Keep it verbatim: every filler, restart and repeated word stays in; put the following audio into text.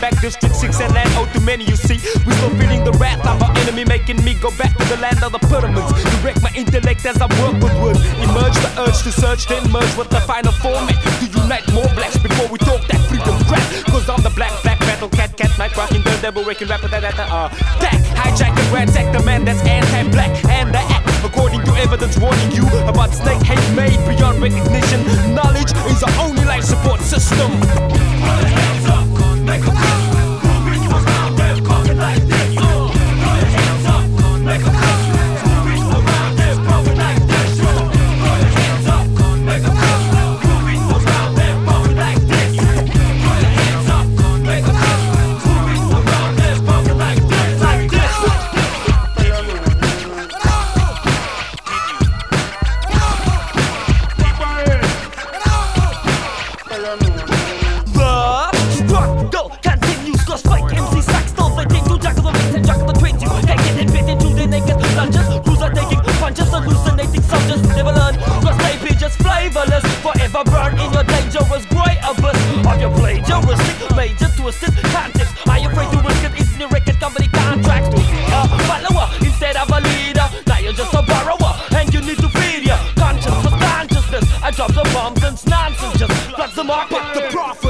back District six and land out too many, you see. We still feeling the wrath of our enemy, making me go back to the land of the pyramids. Direct my intellect as I work with words. Emerge the urge to search, then merge with the final format. To unite more blacks before we talk that freedom crap. Cause I'm the black, black battle cat, cat, night rocking, the devil waking rapper, that, that, that, uh, that. Hijack and ransack the man that's anti-black. And the act, according to evidence warning you about snake hate made beyond recognition. Knowledge is our only life support system. Put your hands up, make a move. Moving around them, coming like this. Put your hands up, make a move. Moving around them, coming like this. Put your hands up, make a move. Moving around them, coming like this. Put your hands up, make a move. Moving around them, coming like this, like this. Forever burn in your dangerous grey abyss of your plagiaristic, major twisted tactics. Are you afraid to risk it? It's in your record company contracts to be a follower instead of a leader. Now you're just a borrower and you need to feed your conscience with consciousness. I drop the bombs and nonsense, just floods the market. The profit